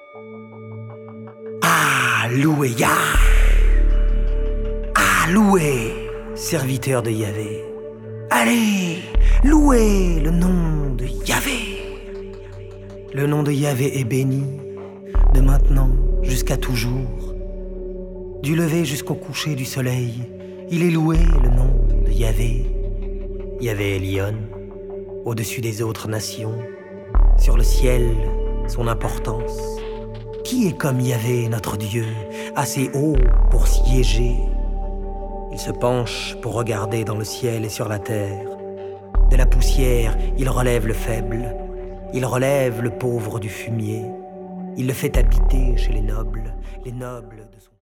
Alléluia. Louez, serviteur de Yahvé. Allez, louez le nom de Yahvé. Le nom de Yahvé est béni, de maintenant jusqu'à toujours. Du lever jusqu'au coucher du soleil, il est loué le nom de Yahvé. Yahvé est lion, au-dessus des autres nations. Sur le ciel, son importance. Qui est comme Yahvé, notre Dieu, assez haut pour siéger? Il se penche pour regarder dans le ciel et sur la terre. De la poussière, il relève le faible. Il relève le pauvre du fumier. Il le fait habiter chez les nobles de son...